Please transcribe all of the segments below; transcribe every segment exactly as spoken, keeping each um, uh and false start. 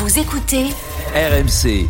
Vous écoutez R M C.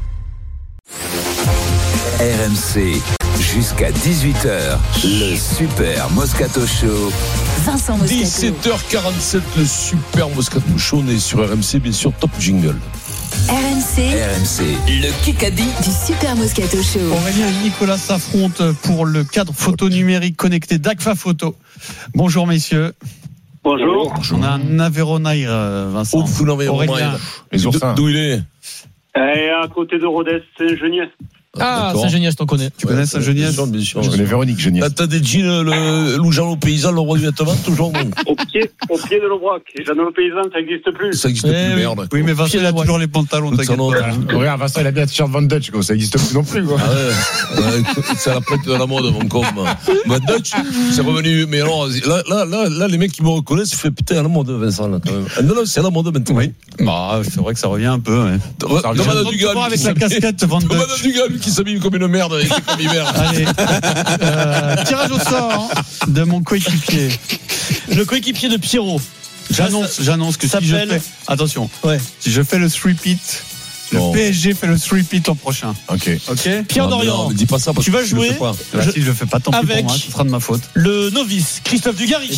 R M C, jusqu'à dix-huit heures, le Super Moscato Show. Vincent Moscato. dix-sept heures quarante-sept, le Super Moscato Show. On est sur R M C, bien sûr, top jingle. R M C, R M C, le Kikadi du Super Moscato Show. Aurélien et Nicolas s'affrontent pour le cadre photo numérique connecté d'Agfa Photo. Bonjour messieurs. Bonjour. On a un Avéronaï, Vincent. Oh, vous n'avez Aurélien. Les oursins. D'où il est? Et à côté de Rodez, Saint-Geniès. Ah, Saint-Geniès, t'en connais. Tu connais ouais, Saint-Geniès? Bien sûr, bien sûr. Je connais Véronique Geniès. T'as, t'as des jeans, le Loujean au paysan, le roi du vêtement, toujours non? Au pied, au pied de l'Aubrac. Et Jeanne le paysan, ça n'existe plus. Ça n'existe Eh plus, oui. merde. Oui, mais Vincent, il a toujours les pantalons, Tout ça, t'inquiète non, pas. non. Regarde, Vincent, il a bien un t-shirt Van Dutch, quoi. Ça n'existe plus non plus, quoi. Ah ouais, ouais, c'est la pète de la mode, mon con. Bah, Dutch, c'est revenu. Mais alors, là, là, là, là, les mecs qui me reconnaissent, ils font putain, à la mode, Vincent, là, quand même. Non, non, c'est à la mode maintenant. Oui. Bah, c'est vrai que ça revient un peu, ouais. Demande à Dugas, avec la casquette Van Dutch. Demande à Dugas, lui, qui s'habille comme une merde avec ses comme hiver. Allez, euh, tirage au sort de mon coéquipier. Le coéquipier de Pierrot. J'annonce, j'annonce que si je s'appelle- fais, attention, Ouais. si je fais le three-peat, le Non. P S G fait le three-peat l'an prochain. Ok. Ok? Pierre Non, mais Dorian. non, mais dis pas ça parce Tu que vas le jouer fais pas. Bah, Je- si je le fais pas, tant pis avec- pour moi, ce sera de ma faute. le novice, Christophe Dugarry.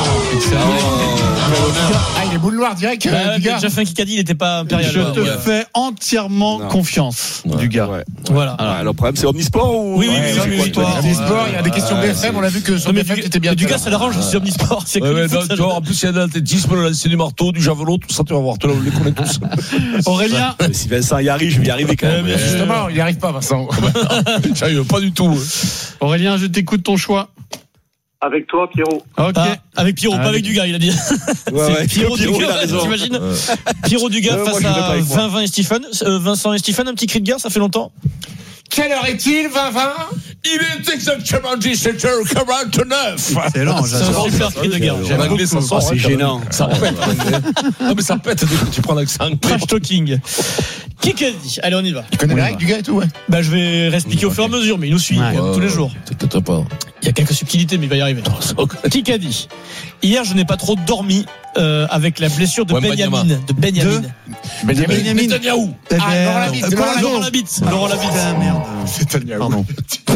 Ah, il est boule noire direct, Bah, euh, il a Dugas. déjà fait un Kikadi, il n'était pas impérial. Je te ouais. fais entièrement Non. confiance, Ouais. du gars. Ouais. Voilà. Ah, le problème, c'est Omnisport ou Oui, oui, Ouais, oui, c'est oui, quoi, oui, toi, oui. il y a des sports, il y a des questions Ouais, B F M, c'est- on l'a vu que sur Non, mais B F M, du- t'étais bien. mais tout à Dugas, l'heure. ça l'arrange, c'est omnisport. C'est Ouais, que ouais, le foot, non, ça tu vois, en plus, il y a de l'athlétisme, le lancer du marteau, du javelot, tout ça, tu vas voir, tu les connais tous. Aurélien, Mais si Vincent y arrive, je vais y arriver quand même. Euh, mais- Justement, il n'y arrive pas, Vincent. J'arrive pas du tout. Aurélien, je t'écoute ton choix. Avec toi, Pierrot. Ok. Ah, avec Pierrot, Ah, pas avec oui. Dugas, il a dit. Ouais, C'est ouais. Pierrot Pierrot, il a Dugas, raison. t'imagines Ouais. Pierrot Dugas Ouais, moi, face je voulais pas à avec moi. Vingt vingt et Stephen. Euh, Vincent et Stephen, un petit cri de guerre, ça fait longtemps. Quelle heure est-il, vingt vingt? Il est exactement dix-sept heures quarante-neuf. Excellent, C'est un j'adore. super cri de guerre. En anglais, ça sort. Ah, c'est hein, quand gênant. même. Ça pète. Non, mais ça pète dès que tu prends l'accent. Trash talking. Kikadi. Allez, on y va. Tu connais On y les va. règles du gars et tout, ouais. Bah, je vais réexpliquer au fur et à mesure, mais il nous suit Ouais. euh, tous les jours. T'inquiète pas. Il y a quelques subtilités, mais il va y arriver. Kikadi. Hier, je n'ai pas trop dormi euh, avec la blessure de Ouais, Benjamin. Benjamin. De Benjamin. Benjamin. Benjamin. Netanyahou. Eh Ah, ben, Laurent Labitte, euh, Laurent pardon. Laurent Labitte. Laurent Labitte. Ah, merde. C'est Tania. Pardon.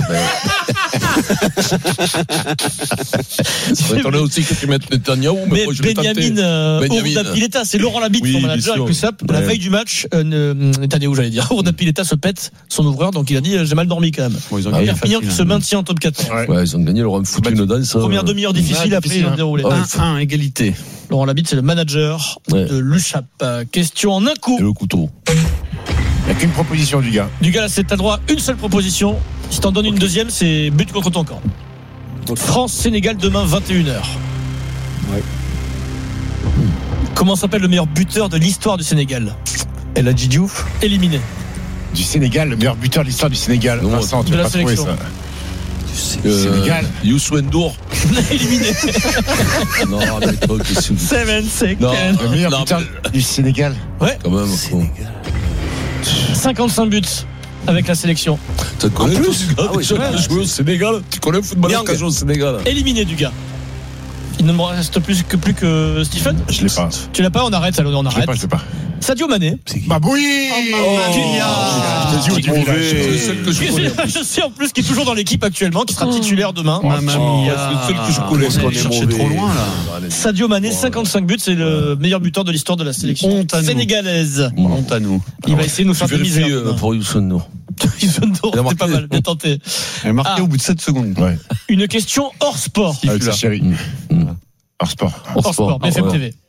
Ça m'étonnerait aussi que tu mettes Netanyahou, mais Mais moi je vais Benjamin tenter. euh, Benjamin. Ourdapileta, c'est Laurent Labitte, Oui, son bien manager, sûr. avec plus simple. La Ouais. veille du match, euh, ne- Netanyahou, j'allais dire, Ourdapileta se pète son ouvreur, donc il a dit euh, j'ai mal dormi quand même. Bon, ils ont Ah, gagné Perpignan qui facile, se hein. maintient en top quatorze. Ouais. Ouais, ils ont gagné, ils leur ont foutu une danse. euh, Première demi-heure difficile, Ouais, après difficile, ils ont hein. déroulé. Ouais. un un, égalité. Laurent Labitte, c'est le manager Ouais. de l'U S H A P. Euh, Question en un coup. Et le couteau. Il n'y a qu'une proposition du gars. Du gars, là, c'est t'as droit à une seule proposition. Si t'en donnes une deuxième, c'est but contre ton camp. France-Sénégal demain, vingt et une heures. Ouais. Comment s'appelle le meilleur buteur de l'histoire du Sénégal? Et la Diouf. Éliminé. Du Sénégal, le meilleur buteur de l'histoire du Sénégal. Non, Vincent, tu de vas la pas trouver sélection. ça. Euh, Sénégal. Youssou N'Dour. Éliminé. Non, mais toi, qu'est-ce que Seven seconds. Non. Le meilleur Non, buteur du Sénégal. quand même. faut- cinquante-cinq buts avec la sélection. Tu connais En tous plus ce gars Ah oui, déjà qui ouais. a joué au Sénégal? Tu connais un footballeur qui a joué au Sénégal? Éliminé du gars. Il ne me reste plus que, plus que Stephen. Je l'ai pas. Tu l'as pas, on arrête, alors on Je l'ai arrête. pas, je l'ai pas. Sadio Mané. Bah oui. Oh, Je te dis où tu C'est le es. seul que je connais. Je sais en plus qui est toujours dans l'équipe actuellement, qui sera titulaire demain. Mamma Oh, mia. c'est le seul que je connais, On qu'on est est cherché mauvais. trop loin, là. Sadio Mané, cinquante-cinq buts, c'est le meilleur buteur de l'histoire de la sélection Honte à nous. sénégalaise. Honte à nous. Il va essayer de nous Tu faire des vérifies misères. euh, pour Youssou N'Dour. C'était Il a marqué. pas mal, bien tenté. Elle est marquée Ah. au bout de sept secondes. Ouais. Une question hors sport. Avec sa chérie. Mm. Hors sport. Hors sport, B F M Ah, T V.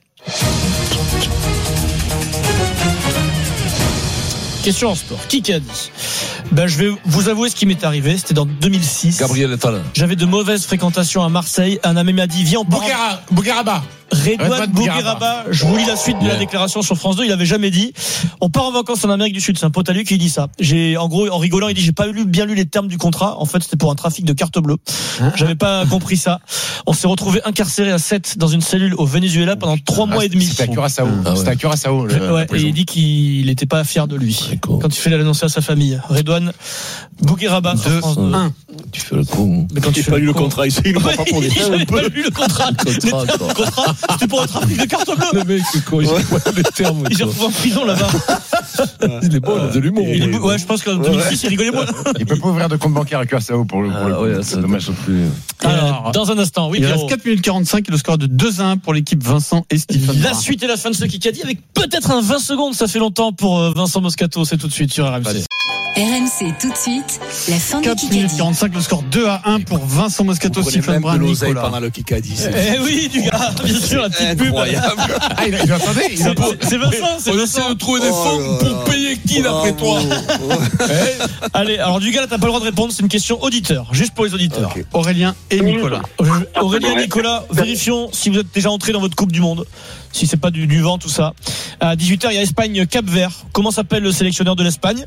Question hors sport. Qui a dit? Ben, je vais vous avouer ce qui m'est arrivé. C'était dans deux mille six. Gabriel Attal. J'avais de mauvaises fréquentations à Marseille. Un ami m'a dit, viens, on part. Bouguera- Bougueraba. Redouane Redouane Bougueraba, je vous lis la suite de la Ouais. déclaration sur France deux, il avait jamais dit. On part en vacances en Amérique du Sud, c'est un pote à lui qui dit ça. J'ai, en gros, en rigolant, il dit, j'ai pas lu, bien lu les termes du contrat. En fait, c'était pour un trafic de carte bleue. J'avais pas compris ça. On s'est retrouvé incarcéré à sept dans une cellule au Venezuela pendant trois mois et demi. C'était à Curaçao. Ah ouais. C'était à Curaçao. le- la Ouais, et prison. il dit qu'il n'était pas fier de lui D'accord. quand il fait l'annoncer à sa famille. Redouane Bougueraba sur Deux, France deux. un. Tu fais le con. Mais quand tu J'ai fais pas le lu le con- contrat, il ne Ouais, prend pas pour des j'avais pas lu le contrat. Contrat, quoi. Le contrat. C'était pour un trafic de carte bleue. Le mec, quoi, il sait les termes. Il s'est retrouvé en prison là-bas. Il est bon, il a de l'humour. Il est, ouais, je pense qu'en deux mille six, il rigolait moins. Il peut pas ouvrir de compte bancaire à Curaçao pour le, pour le Ah coup. ouais, C'est ça dommage. dommage plus. Alors, dans un instant, oui, Il Pierrot. reste quatre minutes quarante-cinq et le score est de deux à un pour l'équipe Vincent et Stephen. La suite et la fin de ce Kikadi avec peut-être un vingt secondes. Ça fait longtemps pour euh, Vincent Moscato. C'est tout de suite sur R M C. R M C tout de suite, la fin de quatre minutes Kikadi. quarante-cinq, le score deux à un pour Vincent Moscato, Vous prenez Stephen même Brun, de l'oseille Nicolas. pendant le Kikadi. C'est Eh oui, du gars, bien sûr, la petite pub. incroyable. Ah, il a, il a entendu, il a C'est, pas- c'est Vincent, c'est On Vincent. essaie de trouver des Oh fonds là pour là. payer qui d'après toi. Allez, alors du gars, là, t'as pas le droit de répondre. C'est une question auditeur, juste pour les auditeurs. Ok. Aurélien et Nicolas. Aurélien et Nicolas, vérifions si vous êtes déjà entrés dans votre Coupe du Monde. Si c'est pas du, du vent, tout ça. À dix-huit heures, il y a Espagne-Cap-Vert. Comment s'appelle le sélectionneur de l'Espagne?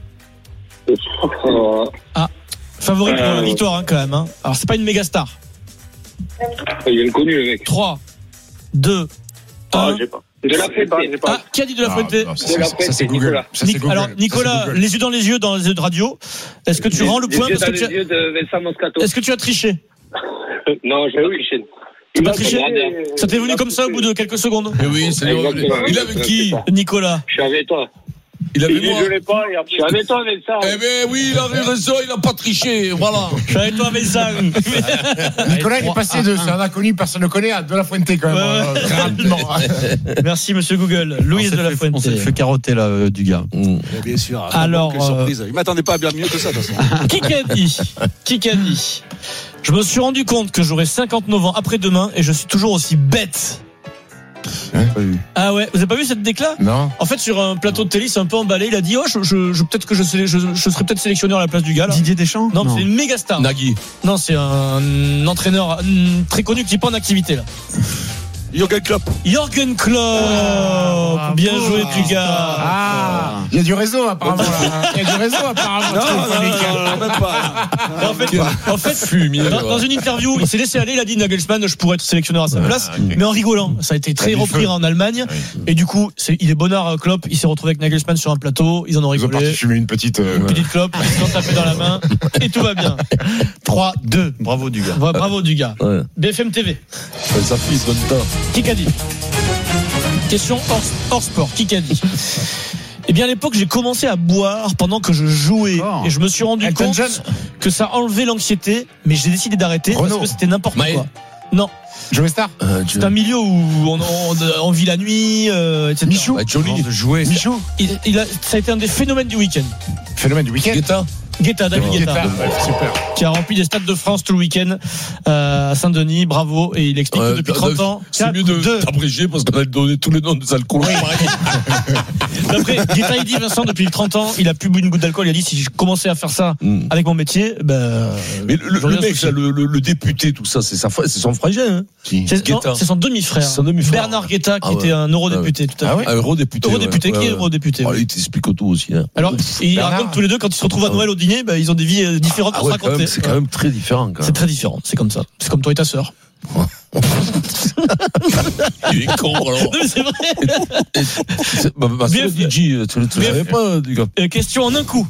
Favori pour la victoire, hein, quand même. Hein. Alors, c'est pas une méga star. Il est inconnu, le mec. trois, deux, Ah, un. j'ai pas. De la Fuente. J'ai pas. Ah, qui a dit de la Ah, Fuente? non, ça, c'est- De la ça, c'est Fuente, Google. Nicolas. Ça, c'est Nic- Google. Alors, Ça, c'est Nicolas, Google. les yeux dans les yeux dans les yeux de radio. Est-ce que tu rends le Les point yeux parce dans que tu les as, yeux de Vincent Moscato. est-ce que tu as triché? Non, j'ai pas triché. Tu pas triché? Ça t'est venu comme ça au bout de quelques secondes? Mais oui, c'est Exactement. il est avec qui? Nicolas. Je suis avec toi. Il est avec Il dit, moi. je l'ai pas. et après- Je suis avec toi, Vincent. Eh ben oui, il a raison, il a pas triché. Voilà. Je suis avec toi, Vincent. Nicolas, il est passé de c'est un inconnu, personne ne le connaît, à De La Fuente quand même. Ouais. euh, Très rapidement. Merci, monsieur Google. Louise On de s'est la fait- On s'est Fuente. fait carotter là, euh, du gars. Bien sûr. Alors, Quelle surprise. Il m'attendait pas à bien mieux que ça, de toute façon. Qui qu'a dit? Qui qu'a dit? Je me suis rendu compte que j'aurai cinquante-neuf ans après-demain et je suis toujours aussi bête. Ah ouais, vous avez pas vu cette décla? Non. En fait, sur un plateau de télé, c'est un peu emballé. Il a dit, oh, je, je, je- peut-être que je, sais- je, je serai peut-être sélectionneur à la place du gars, là. Didier Deschamps? Non, c'est une méga star. Nagui. Non, c'est un entraîneur hum, très connu qui n'est pas en activité, là. Jürgen Klopp. Jorgen Klopp. Ah, Bien bravo. joué, du gars. Ah, il y a du réseau apparemment là. Il y a du réseau apparemment. Non, non, non, non, même pas. En fait, en fait, Fumier. dans, dans une interview, il s'est laissé aller, il a dit Nagelsmann, je pourrais être sélectionneur à sa place, ok. mais en rigolant. Ça a été très Il a du repris feu. en Allemagne, Oui. et du coup, c'est, il est bonnard, Klopp, il s'est retrouvé avec Nagelsmann sur un plateau, ils en ont Ils ont parti rigolé. fumer une petite. euh, Petite clope, ils se sont tapés dans la main, et tout va bien. trois deux. Bravo du gars. Bra- Bravo du gars. Ouais. B F M T V, Sa fille, donne temps. qui qu'a dit? Question hors, hors sport, qui qu'a dit? Eh bien, à l'époque, j'ai commencé à boire pendant que je jouais. Oh. Et je me suis rendu Elton compte John. que ça enlevait l'anxiété, mais j'ai décidé d'arrêter Renaud. parce que c'était n'importe Maë. quoi. Non, Joe Star. Euh, c'est un milieu où on, on, on vit la nuit, euh, et cetera. Michou. Ah, Johnny. De jouer. Michou. Il, il a, ça a été un des phénomènes du week-end. Phénomène du week-end. Guetta. Guetta, David Guetta, Guetta, ouais, super. qui a rempli des stades de France tout le week-end euh, à Saint-Denis. Bravo. Et il explique Ouais, que depuis euh, trente ans, C'est mieux de d'abréger parce qu'on a donné tous les noms des alcools. d'après Guetta, il dit, Vincent, depuis trente ans, il a plus bu une goutte d'alcool. Il a dit, si je commençais à faire ça Mm. avec mon métier, ben, Mais le, le, j'aurais le un mec, souci. là, le, le, le député, tout ça, c'est sa, fra- c'est son frangin. Hein. Qui c'est, non, Guetta. c'est son demi-frère. C'est son demi-frère. Bernard Guetta, qui Ah ouais. était un eurodéputé, tout à Ah fait. ouais. Un eurodéputé. Eurodéputé, ouais. qui est Ouais, ouais. eurodéputé? Oh, oui. il t'explique tout aussi. Hein. Alors, ils Bernard. racontent tous les deux quand ils se retrouvent à Noël au dîner, ben, ils ont des vies euh, différentes Ah pour ouais, se quand même, raconter. c'est quand même très différent. Quand C'est même. très différent, c'est comme ça. C'est comme toi et ta sœur. Il est con, alors. Non, mais c'est vrai. Et- c'est- Ma, ma Bien soeur fait. D J, tu ne Bien savais fait. pas, du gars. Euh, question en un coup.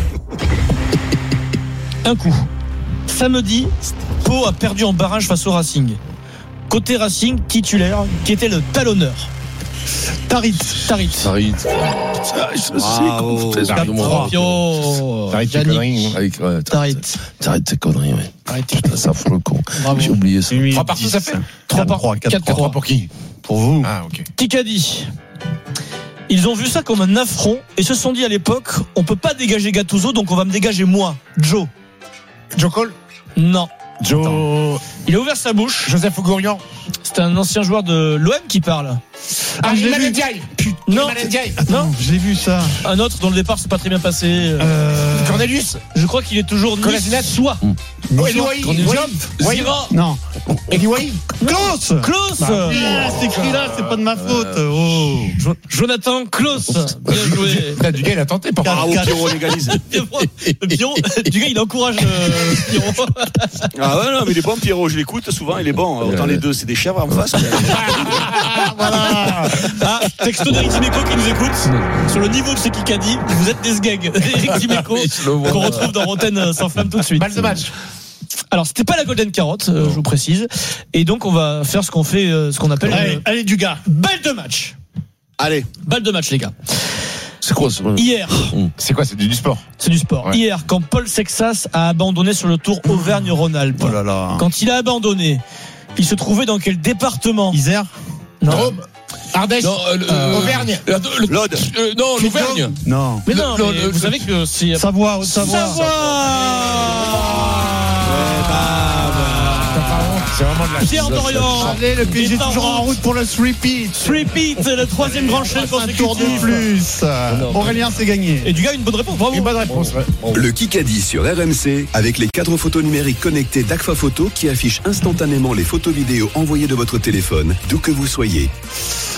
Un coup. Samedi, Pau a perdu en barrage face au Racing. Côté Racing, titulaire, qui était le talonneur. Tarit, Tarit. Sarit. Ah, je le sais, Bravo. comment fait Tarit, moi. trois. Pio. T'arrêtes tes Yannick. conneries. Avec, ouais, Tarit. T'arrêtes tes conneries, ouais. Tarit. Putain, ça fout le con. Bravo. J'ai oublié ça. Trois partout, ça fait Trois par- trois, quatre, quatre, Trois trois. pour qui Pour vous. Ah, ok. Qui qu'a dit? Ils ont vu ça comme un affront et se sont dit à l'époque, on peut pas dégager Gattuso, donc on va me dégager moi, Joe. Joe Cole. Non. Joe. Il a ouvert sa bouche. Joseph Ogourian. C'est un ancien joueur de l'O M qui parle. Ah, je l'ai Iliman vu. Ndiaye. Non. Iliman Ndiaye. Non. Je l'ai vu ça. Un autre dont le départ s'est pas très bien passé. Euh, Euh, Cornelius. Je crois qu'il est toujours Kolasinac. soit. Oh, Eli Wahi. Cornelius. Wahi. Zira. non. Eli Wahi. Klaus. Klaus. Ah, c'est écrit là, c'est pas de ma faute. Oh. Jo- Jonathan Klaus. Bien joué. Putain, du gars, il a tenté par Bravo, quatre. Pierrot légalise. Le Pierrot, du gars, il encourage euh, Pierrot. Ah ouais, non, mais il est bon, Pierrot. Je l'écoute souvent, il est bon. Autant les deux, c'est des chèvres en face. Voilà. Ah, texto d'Eric Dimeco qui nous écoute. Sur le niveau de ce qu'il a dit, vous êtes des sgags. Eric Dimeco, Oui, je le vois. qu'on retrouve dans Rotten sans flamme tout de suite. Balle de match. Alors, c'était pas la Golden Carotte, euh, je vous précise. Et donc, on va faire ce qu'on fait, euh, ce qu'on appelle Allez, une allez, du gars. balle de match. Allez. Balle de match, les gars. C'est quoi ça? Hier, C'est quoi? C'est du, du sport. c'est du sport. Ouais. Hier, quand Paul Sexas a abandonné sur le Tour Auvergne-Rhône-Alpes, Oh là là. quand il a abandonné, il se trouvait dans quel département? Isère. Non. Drôme. Ardèche. Non, euh, le- Euh, Auvergne. le- le- L'Aude. euh, non, l'Auvergne. Non. Mais non, Le- mais le- vous le- savez que c'est Savoie, Haute-Savoie. C'est vraiment de la Pierre Dorian. Allez, le P S G Et toujours en route pour le repeat. Repeat, le troisième grand chelem Un tour de consécutif. plus. Aurélien, c'est gagné. Et du gars, une bonne réponse, bravo. Une bonne réponse. Ouais. Le Kikadi sur R M C avec les cadres photos numériques connectés d'Agfa Photo qui affichent instantanément les photos vidéo envoyées de votre téléphone, d'où que vous soyez.